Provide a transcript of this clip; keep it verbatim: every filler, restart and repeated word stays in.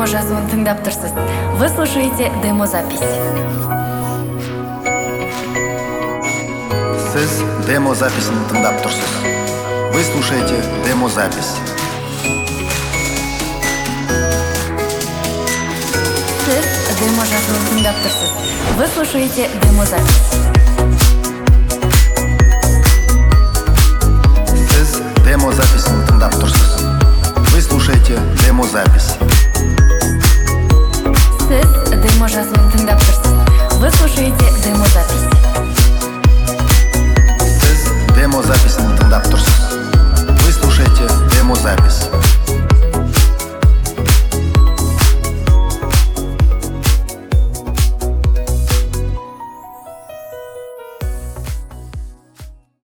демо-жазуын тыңдап тұрсыз. Вы слушаете демозапись. Сіз демозаписін тыңдап тұрсыз. Вы слушаете демозапись. Сіз демо-жазуын тыңдап тұрсыз. Вы слушаете демозапись. Сіз демозаписін тыңдап тұрсыз. Вы слушаете демозапись. Сіз демо-жазуын тыңдап тұрсыз. Вы слушаете